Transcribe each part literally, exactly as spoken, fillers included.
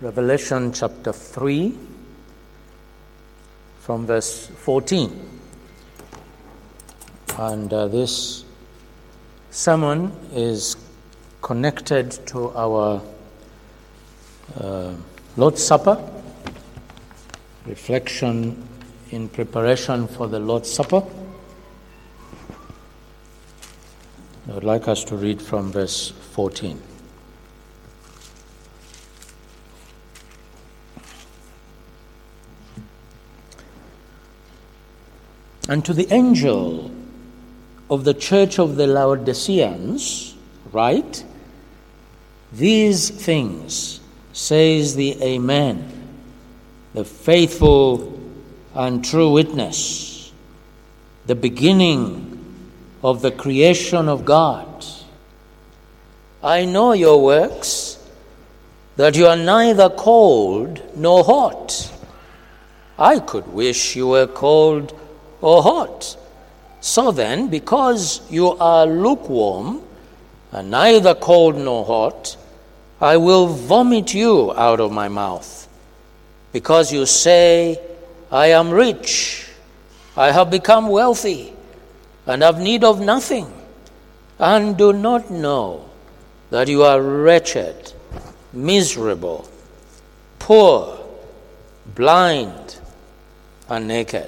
Revelation chapter three, from verse fourteen. And uh, this sermon is connected to our uh, Lord's Supper, reflection in preparation for the Lord's Supper. I would like us to read from verse fourteen. And to the angel of the church of the Laodiceans write, these things says the Amen, the faithful and true witness, the beginning of the creation of God. I know your works, that you are neither cold nor hot. I could wish you were cold or hot. So then, because you are lukewarm, and neither cold nor hot, I will vomit you out of my mouth. Because you say, I am rich, I have become wealthy, and have need of nothing, and do not know that you are wretched, miserable, poor, blind, and naked.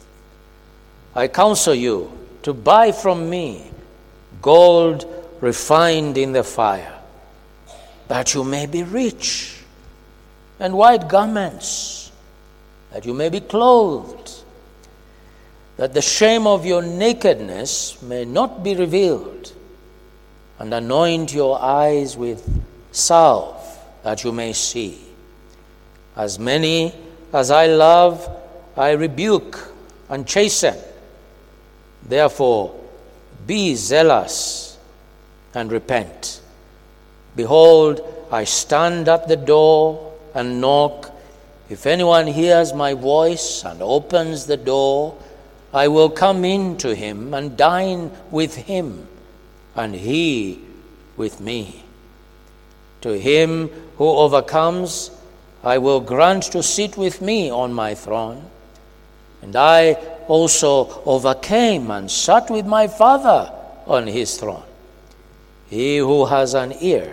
I counsel you to buy from me gold refined in the fire, that you may be rich, and white garments, that you may be clothed, that the shame of your nakedness may not be revealed, and anoint your eyes with salve, that you may see. As many as I love, I rebuke and chasten. Therefore, be zealous and repent. Behold, I stand at the door and knock. If anyone hears my voice and opens the door, I will come in to him and dine with him, and he with me. To him who overcomes, I will grant to sit with me on my throne, and I also overcame and sat with my Father on his throne. He who has an ear,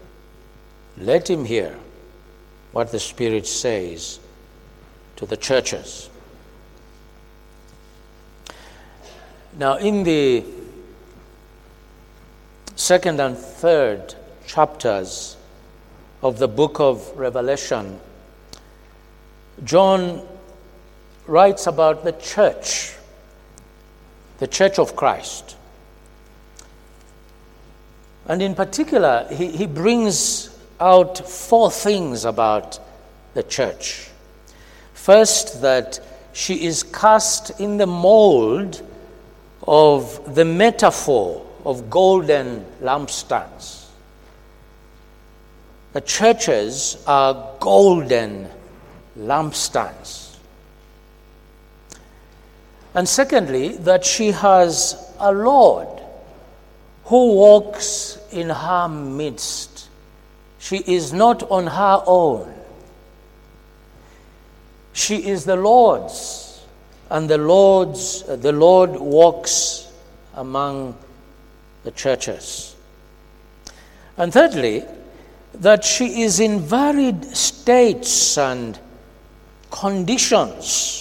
let him hear what the Spirit says to the churches. Now, in the second and third chapters of the book of Revelation, John writes about the church, the church of Christ. And in particular, he, he brings out four things about the church. First, that she is cast in the mold of the metaphor of golden lampstands. The churches are golden lampstands. And secondly, that she has a Lord who walks in her midst. She is not on her own. She is the Lord's, and the Lord's the Lord walks among the churches. And thirdly, that she is in varied states and conditions.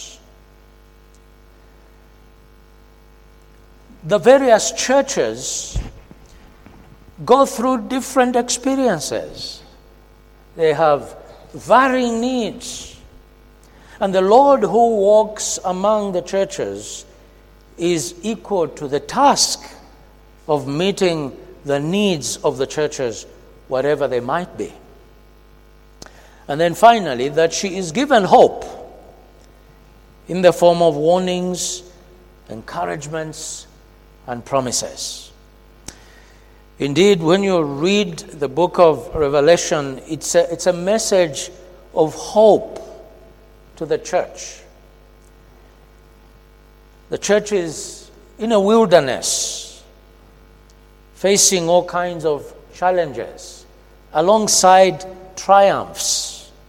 The various churches go through different experiences. They have varying needs. And the Lord who walks among the churches is equal to the task of meeting the needs of the churches, whatever they might be. And then finally, that she is given hope in the form of warnings, encouragements, and promises. Indeed, when you read the book of Revelation, it's a, it's a message of hope to the church. The church is in a wilderness, facing all kinds of challenges, alongside triumphs.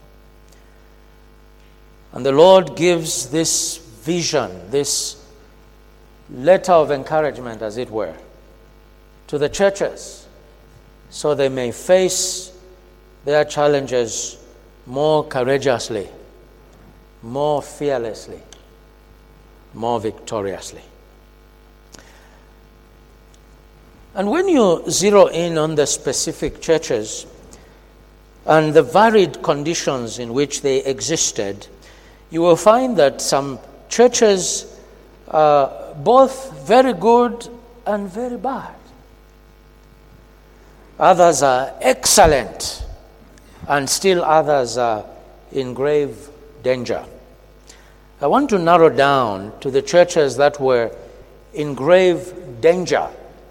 And the Lord gives this vision, this letter of encouragement, as it were, to the churches, so they may face their challenges more courageously, more fearlessly, more victoriously. And when you zero in on the specific churches and the varied conditions in which they existed, you will find that some churches are both very good and very bad. Others are excellent, and still others are in grave danger. I want to narrow down to the churches that were in grave danger.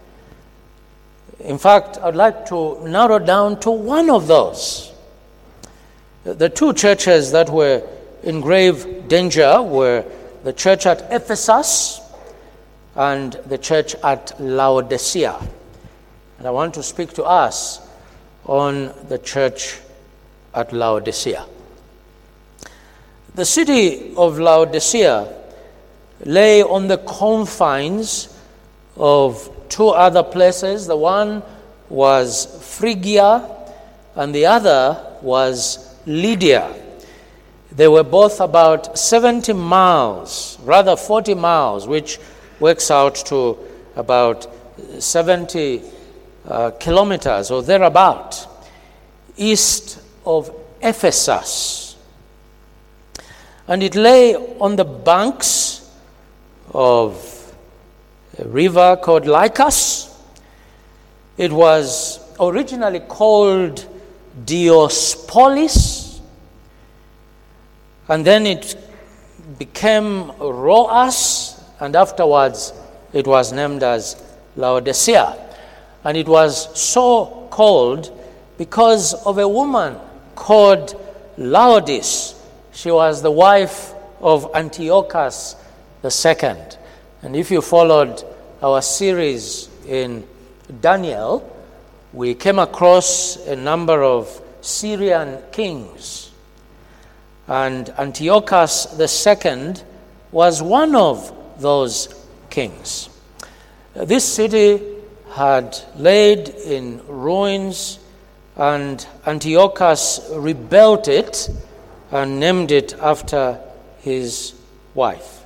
In fact, I'd like to narrow down to one of those. The two churches that were in grave danger were the church at Ephesus and the church at Laodicea. And I want to speak to us on the church at Laodicea. The city of Laodicea lay on the confines of two other places. The one was Phrygia and the other was Lydia. They were both about seventy miles, rather forty miles, which works out to about seventy uh, kilometers or thereabout, east of Ephesus. And it lay on the banks of a river called Lycus. It was originally called Diospolis, and then it became Roas, and afterwards it was named as Laodicea. And it was so called because of a woman called Laodice. She was the wife of Antiochus the Second. And if you followed our series in Daniel, we came across a number of Syrian kings. And Antiochus the Second was one of those kings. This city had laid in ruins, and Antiochus rebuilt it and named it after his wife.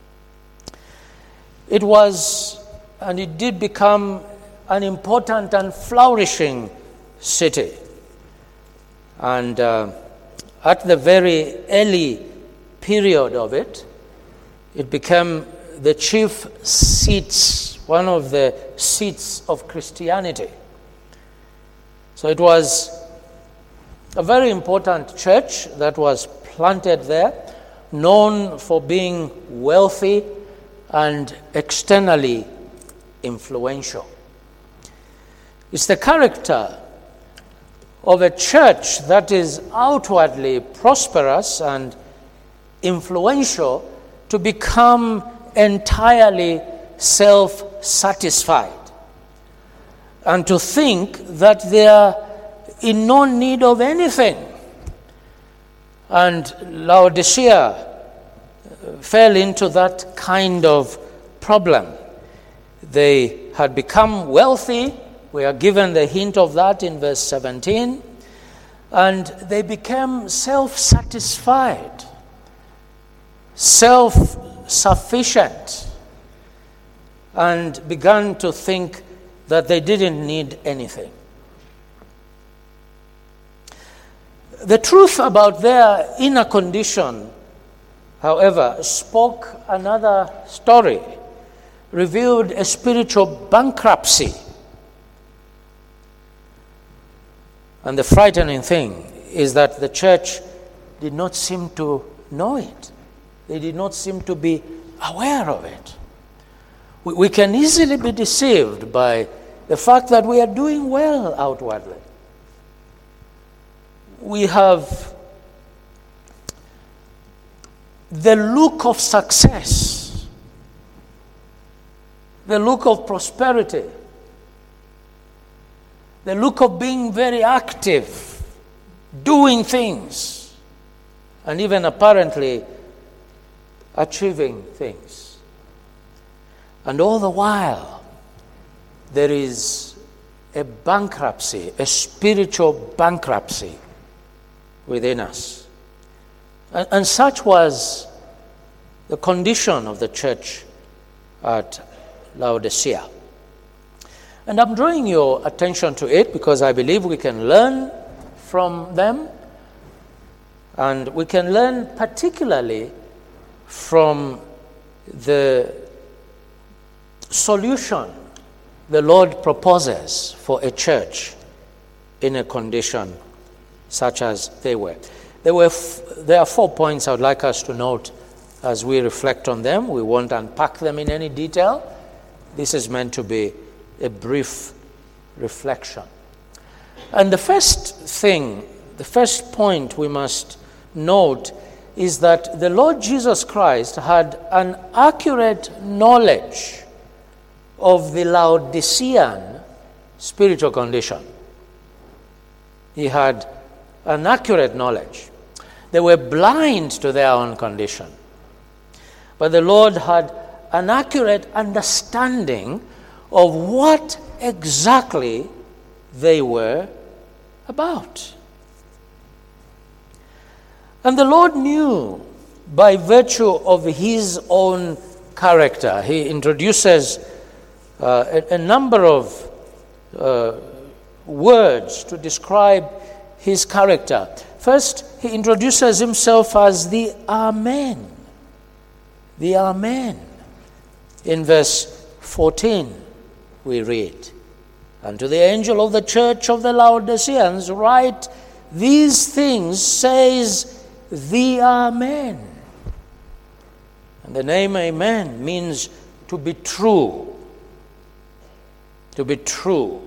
It was, and it did become, an important and flourishing city. And uh, at the very early period of it, it became the chief seats, one of the seats of Christianity. So it was a very important church that was planted there, known for being wealthy and externally influential. It's the character of a church that is outwardly prosperous and influential to become entirely self-satisfied and to think that they are in no need of anything. And Laodicea fell into that kind of problem. They had become wealthy. We are given the hint of that in verse seventeen. And they became self-satisfied, self-sufficient, and began to think that they didn't need anything. The truth about their inner condition, however, spoke another story, revealed a spiritual bankruptcy. And the frightening thing is that the church did not seem to know it. They did not seem to be aware of it. We, we can easily be deceived by the fact that we are doing well outwardly. We have the look of success, the look of prosperity, the look of being very active, doing things. and even apparently achieving things. And all the while, there is a bankruptcy, a spiritual bankruptcy within us. And, and such was the condition of the church at Laodicea. And I'm drawing your attention to it because I believe we can learn from them, and we can learn particularly from the solution the Lord proposes for a church in a condition such as they were. There were f- there are four points I would like us to note as we reflect on them. We won't unpack them in any detail. This is meant to be a brief reflection. And the first thing, the first point we must note is that the Lord Jesus Christ had an accurate knowledge of the Laodicean spiritual condition. He had an accurate knowledge. They were blind to their own condition. But the Lord had an accurate understanding of what exactly they were about. And the Lord knew by virtue of his own character. He introduces uh, a, a number of uh, words to describe his character. First, he introduces himself as the Amen. The Amen. In verse fourteen, we read, "And to the angel of the church of the Laodiceans write, these things says the Amen." And the name Amen means to be true. To be true.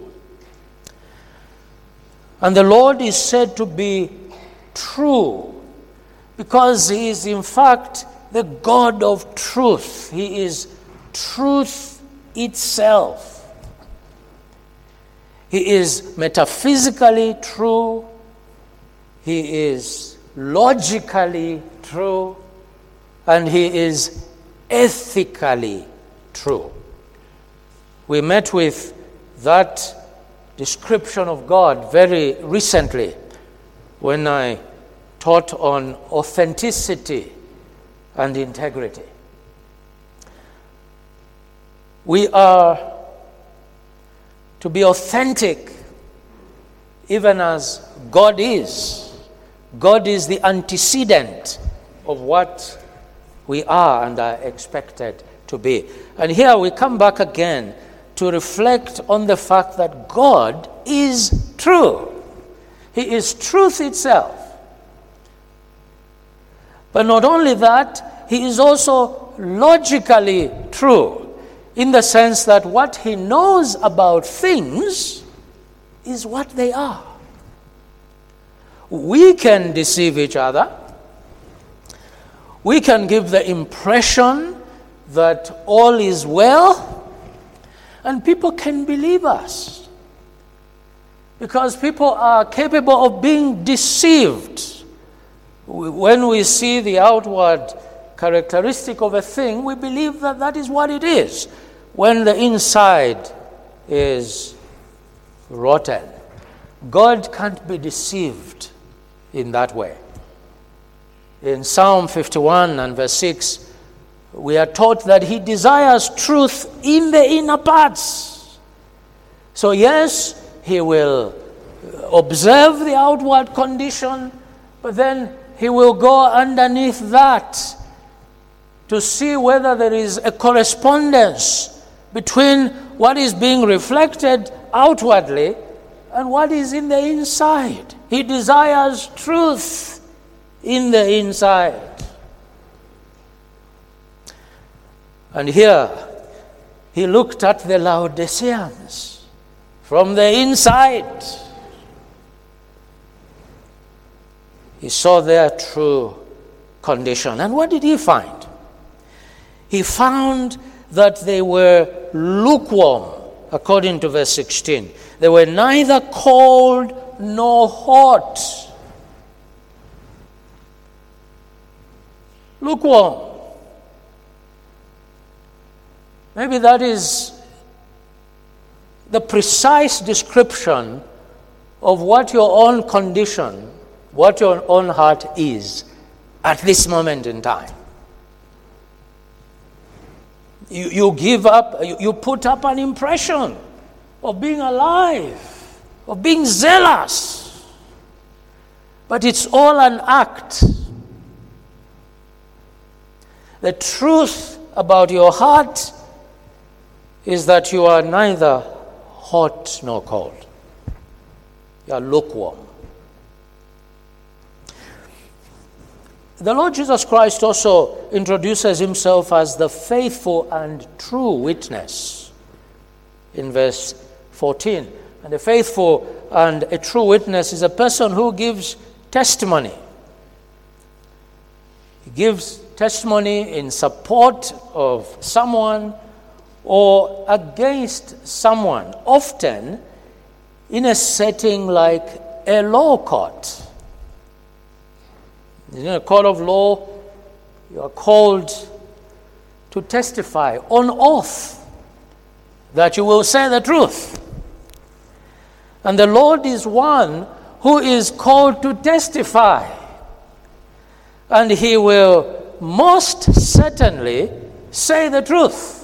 And the Lord is said to be true because he is in fact the God of truth. He is truth itself. He is metaphysically true. He is logically true. And he is ethically true. We met with that description of God very recently when I taught on authenticity and integrity. We are to be authentic even as God is. God is the antecedent of what we are and are expected to be. And here we come back again to reflect on the fact that God is true. He is truth itself. But not only that, he is also logically true, in the sense that what he knows about things is what they are. We can deceive each other. We can give the impression that all is well, and people can believe us. Because people are capable of being deceived. When we see the outward characteristic of a thing, we believe that that is what it is, when the inside is rotten. God can't be deceived in that way. In Psalm fifty-one and verse six, we are taught that he desires truth in the inner parts. So yes, he will observe the outward condition, but then he will go underneath that to see whether there is a correspondence between what is being reflected outwardly and what is in the inside. He desires truth in the inside. And here, he looked at the Laodiceans from the inside. He saw their true condition. And what did he find? He found that they were lukewarm, according to verse sixteen. They were neither cold nor hot. lukewarm. Maybe that is the precise description of what your own condition, what your own heart is at this moment in time. You, you give up, you, you put up an impression of being alive, of being zealous. But it's all an act. The truth about your heart is that you are neither hot nor cold. You are lukewarm. The Lord Jesus Christ also introduces himself as the faithful and true witness in verse fourteen. And a faithful and a true witness is a person who gives testimony. He gives testimony in support of someone or against someone, often in a setting like a law court. In a court of law, you are called to testify on oath that you will say the truth. And the Lord is one who is called to testify. And he will most certainly say the truth.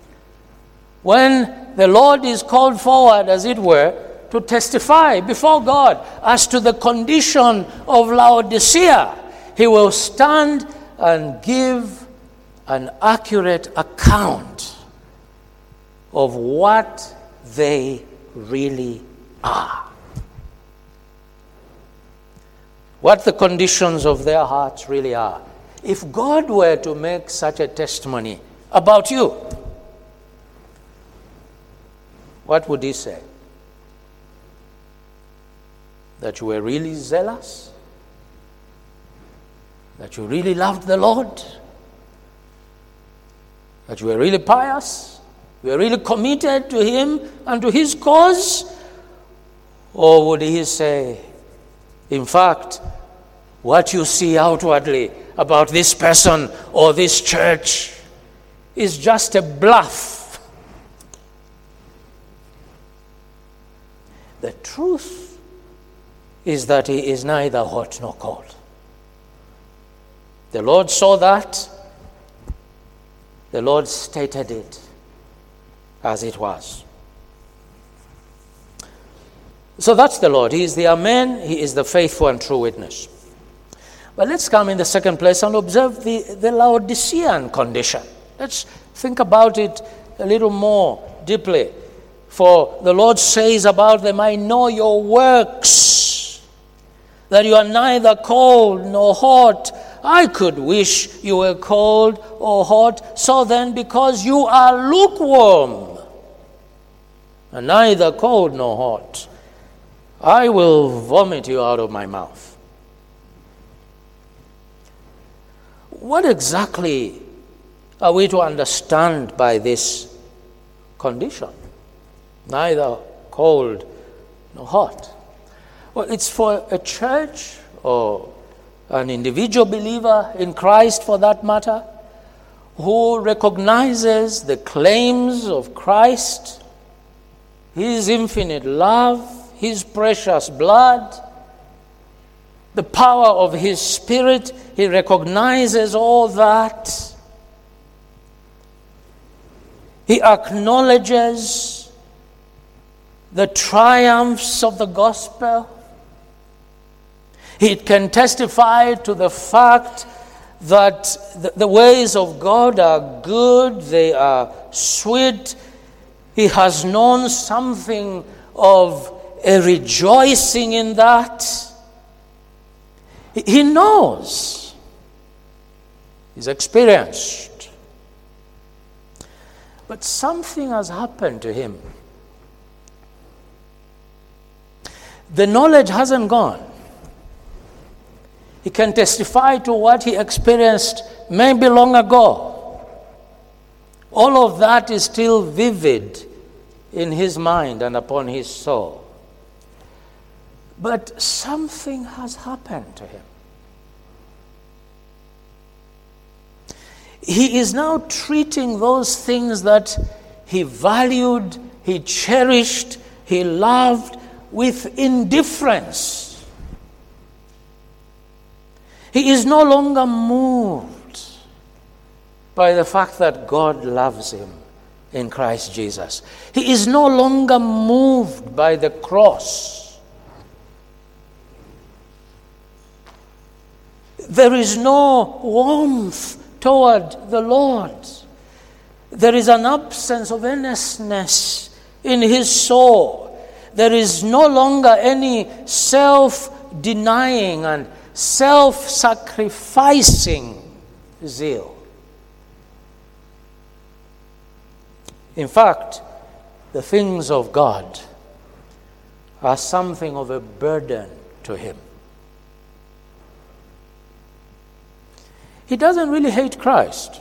When the Lord is called forward, as it were, to testify before God as to the condition of Laodicea, he will stand and give an accurate account of what they really are. What the conditions of their hearts really are. If God were to make such a testimony about you, what would he say? That you were really zealous? That you really loved the Lord? That you were really pious? You were really committed to him and to his cause? Or would he say, in fact, what you see outwardly about this person or this church is just a bluff? The truth is that he is neither hot nor cold. The Lord saw that. The Lord stated it as it was. So that's the Lord. He is the Amen. He is the faithful and true witness. But let's come in the second place and observe the, the Laodicean condition. Let's think about it a little more deeply. For the Lord says about them, I know your works, that you are neither cold nor hot. I could wish you were cold or hot. So then, because you are lukewarm, and neither cold nor hot, I will vomit you out of my mouth. What exactly are we to understand by this condition? Neither cold nor hot. Well, it's for a church or an individual believer in Christ, for that matter, who recognizes the claims of Christ, his infinite love, his precious blood, the power of his Spirit. He recognizes all that. He acknowledges the triumphs of the gospel. He can testify to the fact that the, the ways of God are good, they are sweet. He has known something of a rejoicing in that. He, he knows. He's experienced. But something has happened to him. The knowledge hasn't gone. He can testify to what he experienced maybe long ago. All of that is still vivid in his mind and upon his soul. But something has happened to him. he is now treating those things that he valued, he cherished, he loved with indifference. He is no longer moved by the fact that God loves him in Christ Jesus. He is no longer moved by the cross. There is no warmth toward the Lord. There is an absence of earnestness in his soul. There is no longer any self-denying and self-sacrificing zeal. In fact, the things of God are something of a burden to him. He doesn't really hate Christ.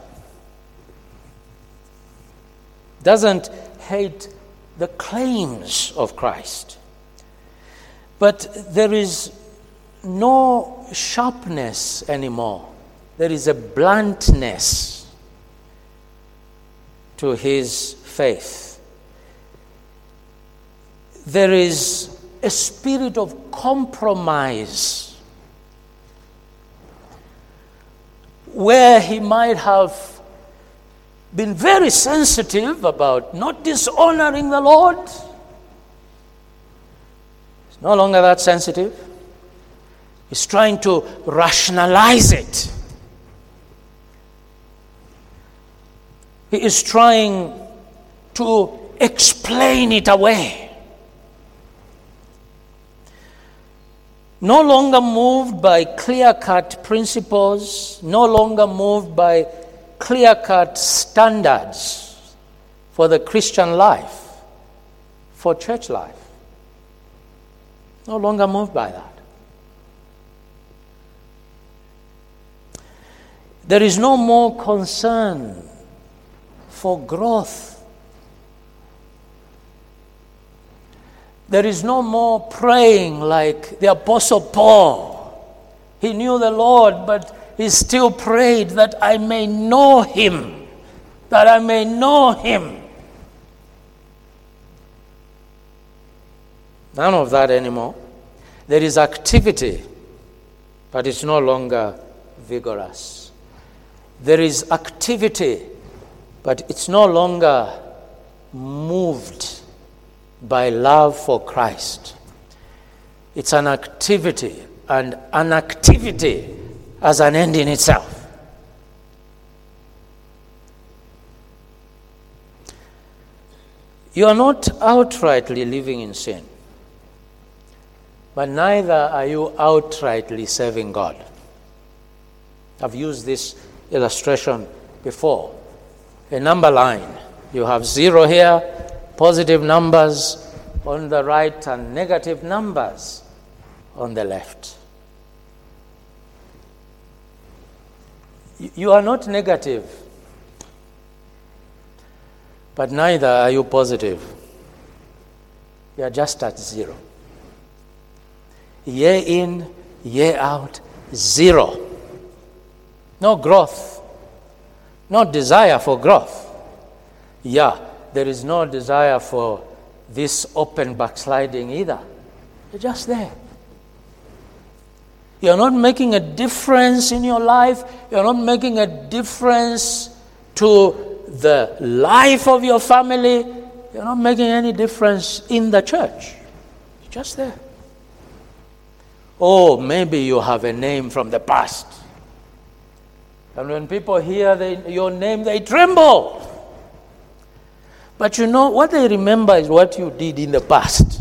Doesn't hate the claims of Christ. But there is no sharpness anymore. There is a bluntness to his faith. There is a spirit of compromise where he might have been very sensitive about not dishonoring the Lord. He's no longer that sensitive. He's trying to rationalize it. He is trying to explain it away. No longer moved by clear-cut principles, no longer moved by clear-cut standards for the Christian life, for church life. No longer moved by that. There is no more concern for growth. There is no more praying like the Apostle Paul. He knew the Lord, but he still prayed that I may know him, that I may know him. None of that anymore. There is activity, but it's no longer vigorous. There is activity, but it's no longer moved by love for Christ. It's an activity, and an activity as an end in itself. You are not outrightly living in sin, but neither are you outrightly serving God. I've used this illustration before. A number line. You have zero here, positive numbers on the right and negative numbers on the left. You are not negative, but neither are you positive. You are just at zero. Year in, year out, zero. No growth, no desire for growth. Yeah, there is no desire for this open backsliding either. You're just there. You're not making a difference in your life. You're not making a difference to the life of your family. You're not making any difference in the church. You're just there. Oh, maybe you have a name from the past. And when people hear the, your name, they tremble. But you know, what they remember is what you did in the past.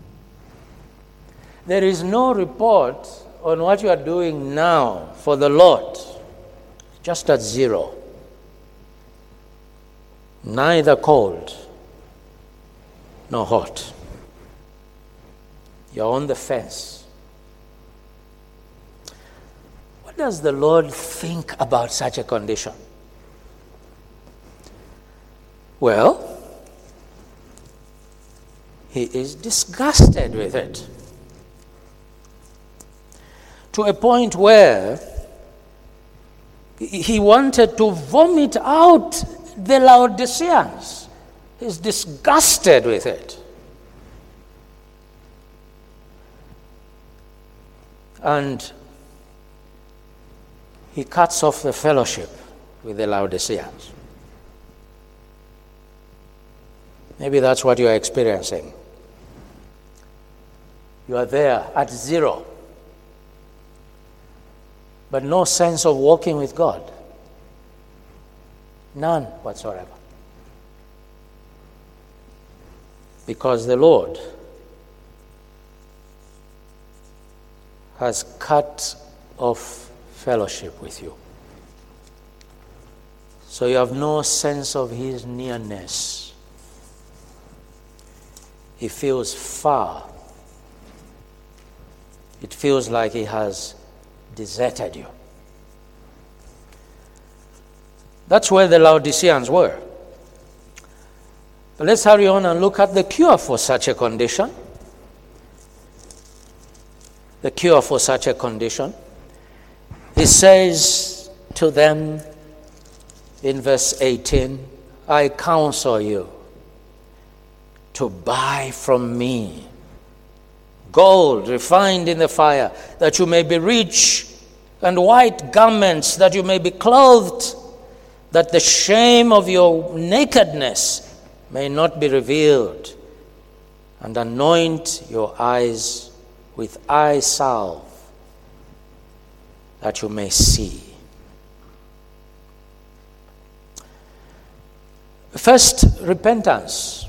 There is no report on what you are doing now for the Lord. Just at zero. Neither cold nor hot. You're on the fence. What does the Lord think about such a condition? Well, he is disgusted with it. To a point where He wanted to vomit out the Laodiceans. He's disgusted with it. And he cuts off the fellowship with the Laodiceans. Maybe that's what you are experiencing. You are there at zero, but no sense of walking with God. None whatsoever. Because the Lord has cut off fellowship with you. So you have no sense of his nearness. He feels far. It feels like he has deserted you. That's where the Laodiceans were. But let's hurry on and look at the cure for such a condition. The cure for such a condition. He says to them in verse eighteen, I counsel you to buy from me gold refined in the fire, that you may be rich, and white garments, that you may be clothed, that the shame of your nakedness may not be revealed, and anoint your eyes with eye salve, that you may see. First, repentance.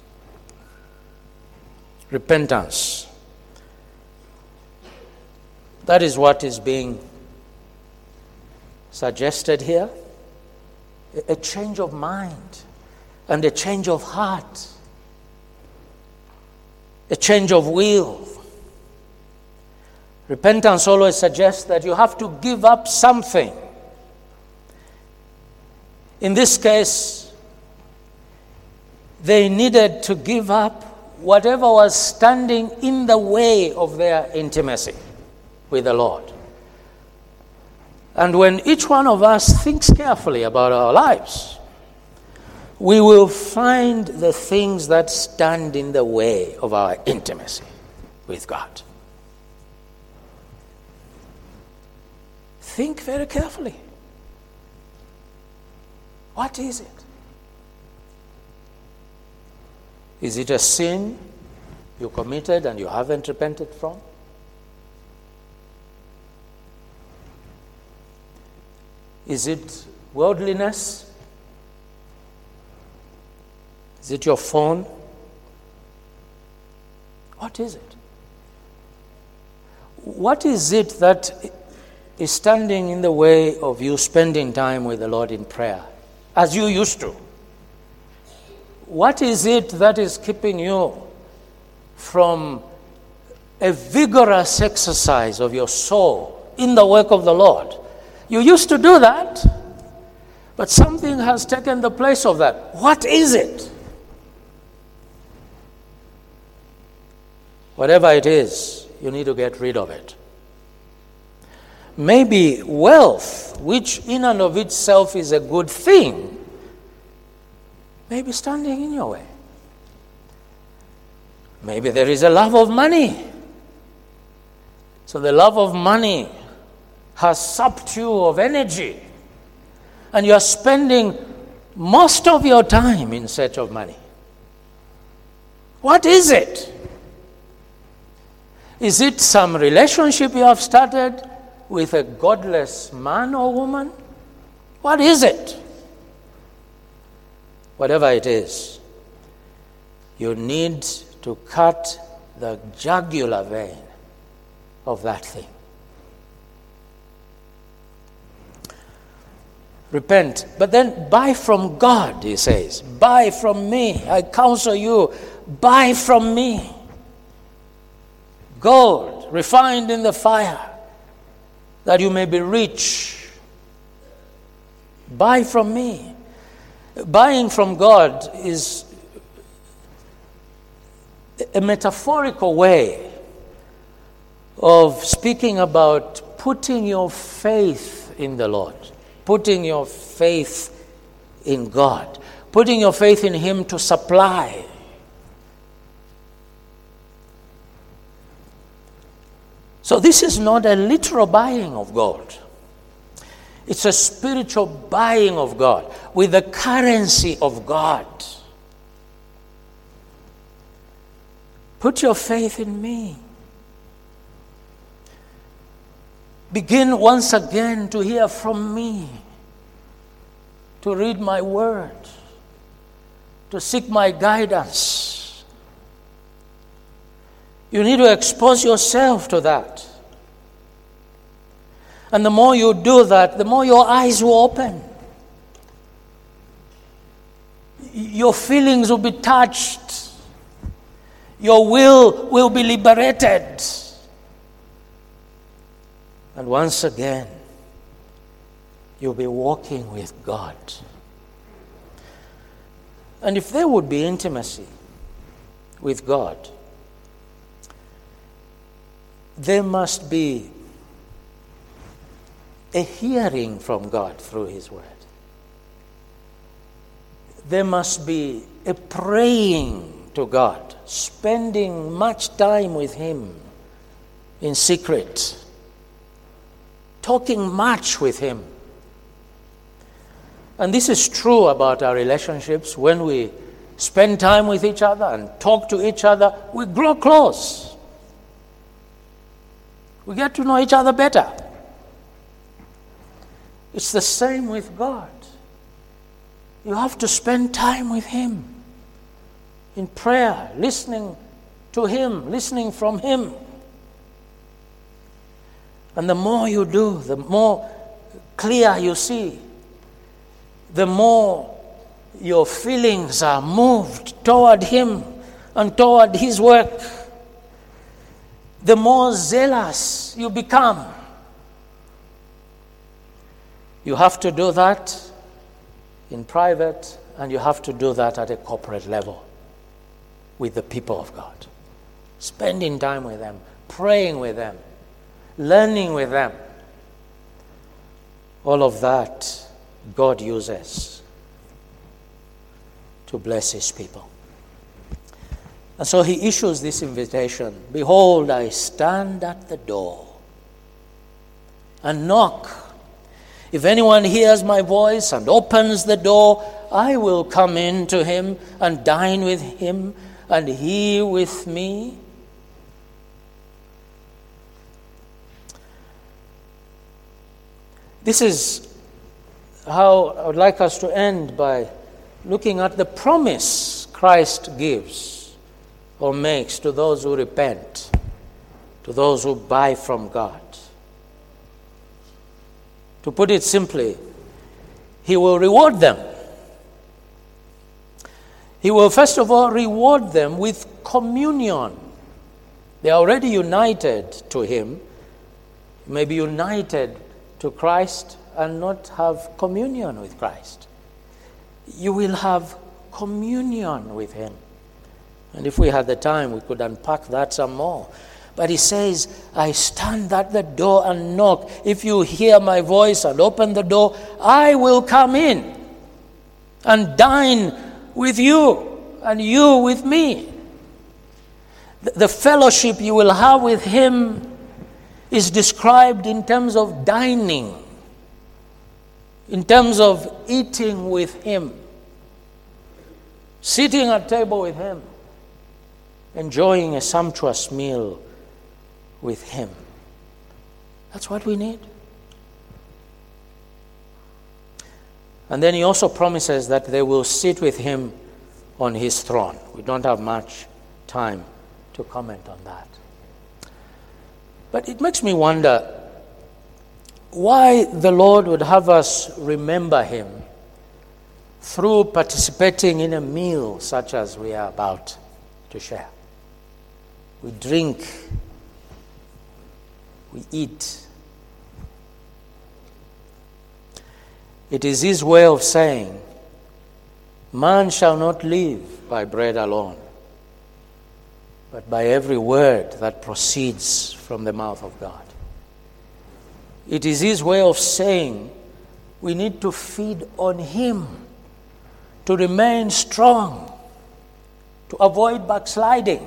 Repentance. That is what is being suggested here. A change of mind and a change of heart. A change of will. Repentance always suggests that you have to give up something. In this case, they needed to give up whatever was standing in the way of their intimacy with the Lord. And when each one of us thinks carefully about our lives, we will find the things that stand in the way of our intimacy with God. Think very carefully. What is it? Is it a sin you committed and you haven't repented from? Is it worldliness? Is it your phone? What is it? What is it that is standing in the way of you spending time with the Lord in prayer, as you used to? What is it that is keeping you from a vigorous exercise of your soul in the work of the Lord? You used to do that, but something has taken the place of that. What is it? Whatever it is, you need to get rid of it. Maybe wealth, which in and of itself is a good thing, may be standing in your way. Maybe there is a love of money. So the love of money has sapped you of energy, and you are spending most of your time in search of money. What is it? Is it some relationship you have started with a godless man or woman? What is it? Whatever it is, you need to cut the jugular vein of that thing. Repent, but then buy from God, he says. Buy from me. I counsel you, buy from me. Gold refined in the fire, that you may be rich. Buy from me. Buying from God is a metaphorical way of speaking about putting your faith in the Lord. putting your faith in God, putting your faith in Him to supply. So this is not a literal buying of gold. It's a spiritual buying of God with the currency of God. Put your faith in me. Begin once again to hear from me, to read my word, to seek my guidance. You need to expose yourself to that. And the more you do that, the more your eyes will open. Your feelings will be touched. Your will will be liberated. And once again, you'll be walking with God. And if there would be intimacy with God, there must be a hearing from God through His word. There must be a praying to God, spending much time with Him in secret, talking much with Him. And this is true about our relationships. When we spend time with each other and talk to each other, we grow close. We get to know each other better. It's the same with God. You have to spend time with Him in prayer, listening to Him, listening from Him. And the more you do, the more clear you see, the more your feelings are moved toward Him and toward His work, the more zealous you become. You have to do that in private, and you have to do that at a corporate level with the people of God. Spending time with them, praying with them, learning with them. All of that God uses to bless His people. And so He issues this invitation. Behold, I stand at the door and knock. If anyone hears my voice and opens the door, I will come in to him and dine with him, and he with me. This is how I would like us to end, by looking at the promise Christ gives or makes to those who repent, to those who buy from God. To put it simply, He will reward them. He will first of all reward them with communion. They are already united to Him. You may be united to Christ and not have communion with Christ. You will have communion with Him. And if we had the time, we could unpack that some more. But He says, I stand at the door and knock. If you hear my voice and open the door, I will come in and dine with you and you with me. The fellowship you will have with Him is described in terms of dining, in terms of eating with Him, sitting at table with Him, enjoying a sumptuous meal with Him. That's what we need. And then He also promises that they will sit with Him on His throne. We don't have much time to comment on that. But it makes me wonder why the Lord would have us remember Him through participating in a meal such as we are about to share. We drink, we eat. It is His way of saying, man shall not live by bread alone, but by every word that proceeds from the mouth of God. It is His way of saying we need to feed on Him to remain strong, to avoid backsliding.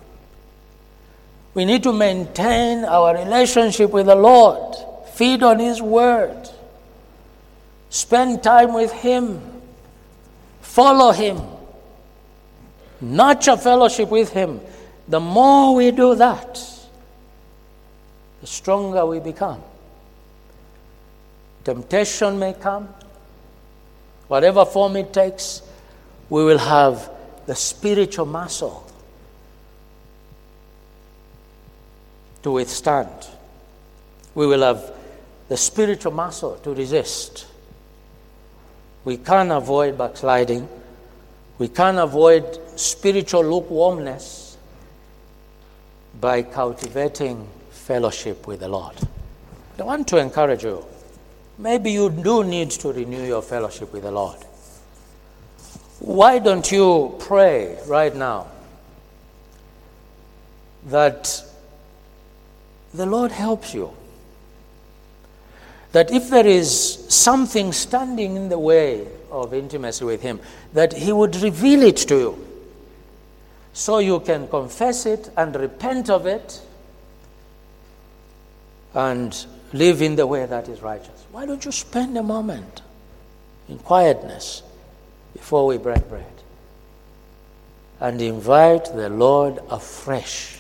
We need to maintain our relationship with the Lord, feed on His Word, spend time with Him, follow Him, nurture fellowship with Him. The more we do that, the stronger we become. Temptation may come, whatever form it takes, we will have the spiritual muscle to withstand. We will have the spiritual muscle to resist. We can't avoid backsliding. We can't avoid spiritual lukewarmness by cultivating fellowship with the Lord. I want to encourage you. Maybe you do need to renew your fellowship with the Lord. Why don't you pray right now that the Lord helps you? That if there is something standing in the way of intimacy with Him, that He would reveal it to you so you can confess it and repent of it and live in the way that is righteous. Why don't you spend a moment in quietness before we break bread and invite the Lord afresh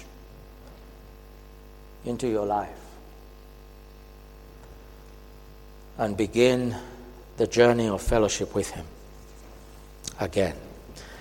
into your life and begin the journey of fellowship with Him again.